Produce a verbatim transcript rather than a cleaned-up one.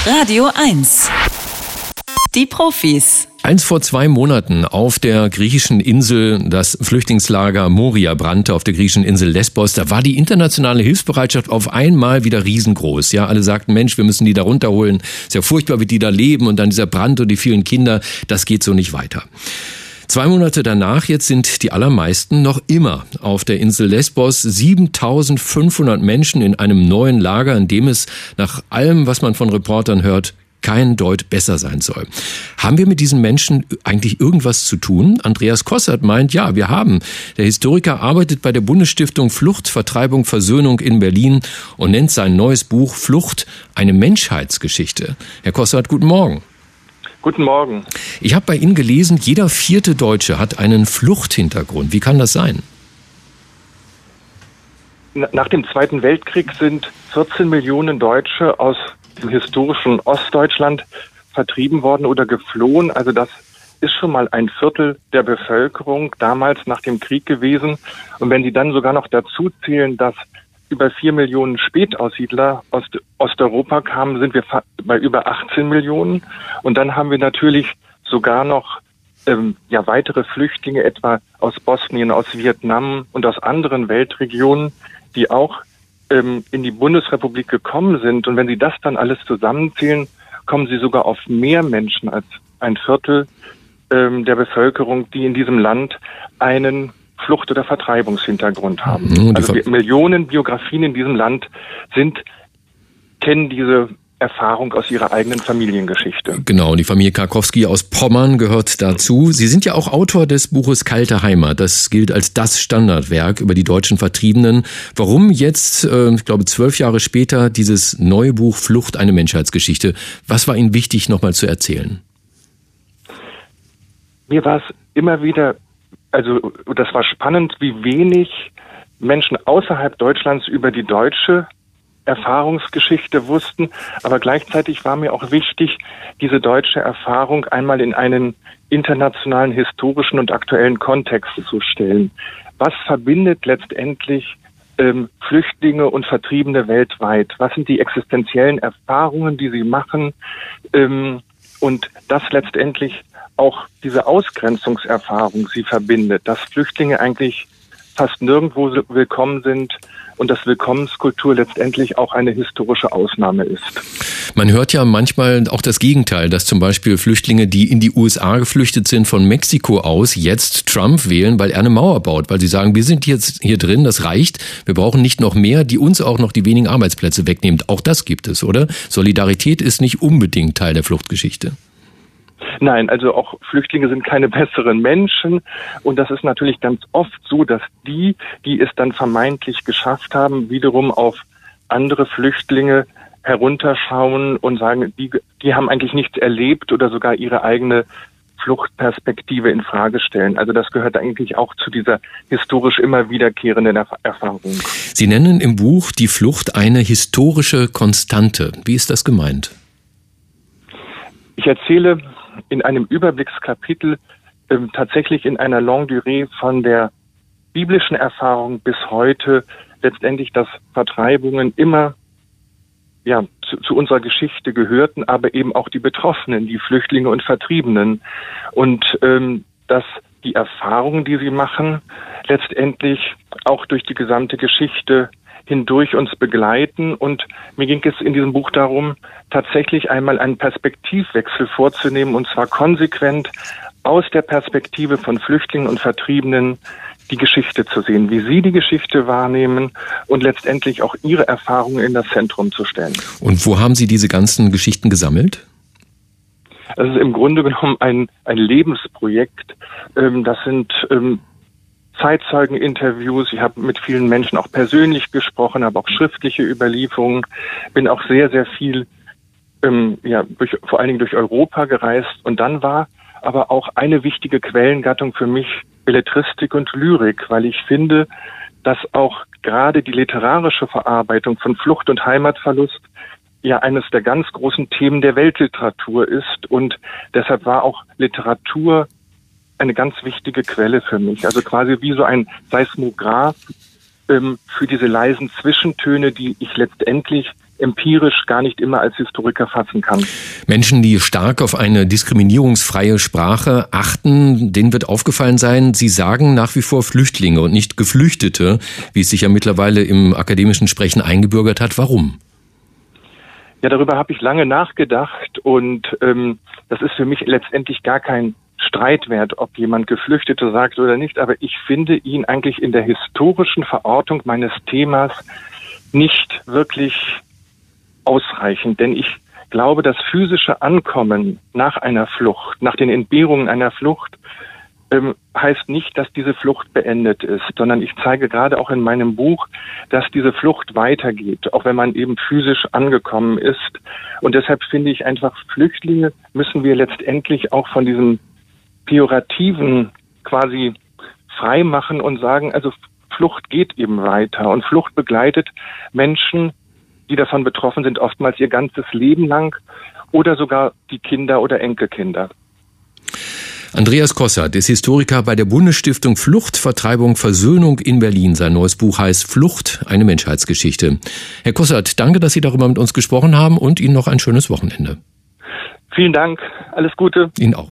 Radio eins. Die Profis. Eins vor zwei Monaten auf der griechischen Insel, das Flüchtlingslager Moria brannte auf der griechischen Insel Lesbos. Da war die internationale Hilfsbereitschaft auf einmal wieder riesengroß. Ja, alle sagten, Mensch, wir müssen die da runterholen. Ist ja furchtbar, wie die da leben. Und dann dieser Brand und die vielen Kinder, das geht so nicht weiter. Zwei Monate danach, jetzt sind die allermeisten noch immer auf der Insel Lesbos. siebentausendfünfhundert Menschen in einem neuen Lager, in dem es nach allem, was man von Reportern hört, kein Deut besser sein soll. Haben wir mit diesen Menschen eigentlich irgendwas zu tun? Andreas Kossert meint, ja, wir haben. Der Historiker arbeitet bei der Bundesstiftung Flucht, Vertreibung, Versöhnung in Berlin und nennt sein neues Buch Flucht, eine Menschheitsgeschichte. Herr Kossert, guten Morgen. Guten Morgen. Ich habe bei Ihnen gelesen, jeder vierte Deutsche hat einen Fluchthintergrund. Wie kann das sein? Nach dem Zweiten Weltkrieg sind vierzehn Millionen Deutsche aus dem historischen Ostdeutschland vertrieben worden oder geflohen. Also das ist schon mal ein Viertel der Bevölkerung damals nach dem Krieg gewesen. Und wenn Sie dann sogar noch dazu zählen, dass über vier Millionen Spätaussiedler aus Osteuropa kamen, sind wir bei über achtzehn Millionen. Und dann haben wir natürlich sogar noch ähm, ja weitere Flüchtlinge, etwa aus Bosnien, aus Vietnam und aus anderen Weltregionen, die auch ähm, in die Bundesrepublik gekommen sind. Und wenn Sie das dann alles zusammenzählen, kommen Sie sogar auf mehr Menschen als ein Viertel ähm, der Bevölkerung, die in diesem Land einen Flucht- oder Vertreibungshintergrund haben. Mhm, also Ver- Millionen Biografien in diesem Land sind, kennen diese Erfahrung aus ihrer eigenen Familiengeschichte. Genau, die Familie Karkowski aus Pommern gehört dazu. Sie sind ja auch Autor des Buches Kalte Heimat. Das gilt als das Standardwerk über die deutschen Vertriebenen. Warum jetzt, äh, ich glaube, zwölf Jahre später, dieses neue Buch Flucht, eine Menschheitsgeschichte? Was war Ihnen wichtig, nochmal zu erzählen? Mir war es immer wieder Also das war spannend, wie wenig Menschen außerhalb Deutschlands über die deutsche Erfahrungsgeschichte wussten. Aber gleichzeitig war mir auch wichtig, diese deutsche Erfahrung einmal in einen internationalen, historischen und aktuellen Kontext zu stellen. Was verbindet letztendlich ähm, Flüchtlinge und Vertriebene weltweit? Was sind die existenziellen Erfahrungen, die sie machen? Ähm, und das letztendlich auch diese Ausgrenzungserfahrung sie verbindet, dass Flüchtlinge eigentlich fast nirgendwo willkommen sind und dass Willkommenskultur letztendlich auch eine historische Ausnahme ist. Man hört ja manchmal auch das Gegenteil, dass zum Beispiel Flüchtlinge, die in die U S A geflüchtet sind, von Mexiko aus jetzt Trump wählen, weil er eine Mauer baut, weil sie sagen, wir sind jetzt hier drin, das reicht, wir brauchen nicht noch mehr, die uns auch noch die wenigen Arbeitsplätze wegnimmt. Auch das gibt es, oder? Solidarität ist nicht unbedingt Teil der Fluchtgeschichte. Nein, also auch Flüchtlinge sind keine besseren Menschen und das ist natürlich ganz oft so, dass die, die es dann vermeintlich geschafft haben, wiederum auf andere Flüchtlinge herunterschauen und sagen, die, die haben eigentlich nichts erlebt oder sogar ihre eigene Fluchtperspektive in Frage stellen. Also das gehört eigentlich auch zu dieser historisch immer wiederkehrenden Erf- Erfahrung. Sie nennen im Buch die Flucht eine historische Konstante. Wie ist das gemeint? Ich erzähle in einem Überblickskapitel ähm, tatsächlich in einer Longue Durée von der biblischen Erfahrung bis heute letztendlich, dass Vertreibungen immer ja zu, zu unserer Geschichte gehörten, aber eben auch die Betroffenen, die Flüchtlinge und Vertriebenen. Und ähm, dass die Erfahrungen, die sie machen, letztendlich auch durch die gesamte Geschichte hindurch uns begleiten. Und mir ging es in diesem Buch darum, tatsächlich einmal einen Perspektivwechsel vorzunehmen, und zwar konsequent aus der Perspektive von Flüchtlingen und Vertriebenen die Geschichte zu sehen, wie sie die Geschichte wahrnehmen und letztendlich auch ihre Erfahrungen in das Zentrum zu stellen. Und wo haben Sie diese ganzen Geschichten gesammelt? Es ist im Grunde genommen ein, ein Lebensprojekt. Das sind Zeitzeugeninterviews. Ich habe mit vielen Menschen auch persönlich gesprochen, habe auch schriftliche Überlieferungen, bin auch sehr, sehr viel, ähm, ja, durch, vor allen Dingen durch Europa gereist. Und dann war aber auch eine wichtige Quellengattung für mich Belletristik und Lyrik, weil ich finde, dass auch gerade die literarische Verarbeitung von Flucht und Heimatverlust ja eines der ganz großen Themen der Weltliteratur ist. Und deshalb war auch Literatur eine ganz wichtige Quelle für mich. Also quasi wie so ein Seismograph ähm, für diese leisen Zwischentöne, die ich letztendlich empirisch gar nicht immer als Historiker fassen kann. Menschen, die stark auf eine diskriminierungsfreie Sprache achten, denen wird aufgefallen sein, sie sagen nach wie vor Flüchtlinge und nicht Geflüchtete, wie es sich ja mittlerweile im akademischen Sprechen eingebürgert hat. Warum? Ja, darüber habe ich lange nachgedacht und ähm, das ist für mich letztendlich gar kein Streitwert, ob jemand Geflüchtete sagt oder nicht, aber ich finde ihn eigentlich in der historischen Verortung meines Themas nicht wirklich ausreichend, denn ich glaube, das physische Ankommen nach einer Flucht, nach den Entbehrungen einer Flucht, ähm, heißt nicht, dass diese Flucht beendet ist, sondern ich zeige gerade auch in meinem Buch, dass diese Flucht weitergeht, auch wenn man eben physisch angekommen ist. Und deshalb finde ich einfach, Flüchtlinge müssen wir letztendlich auch von diesem Pejorativen quasi frei machen und sagen, also Flucht geht eben weiter. Und Flucht begleitet Menschen, die davon betroffen sind, oftmals ihr ganzes Leben lang oder sogar die Kinder oder Enkelkinder. Andreas Kossert ist Historiker bei der Bundesstiftung Flucht, Vertreibung, Versöhnung in Berlin. Sein neues Buch heißt Flucht, eine Menschheitsgeschichte. Herr Kossert, danke, dass Sie darüber mit uns gesprochen haben und Ihnen noch ein schönes Wochenende. Vielen Dank, alles Gute. Ihnen auch.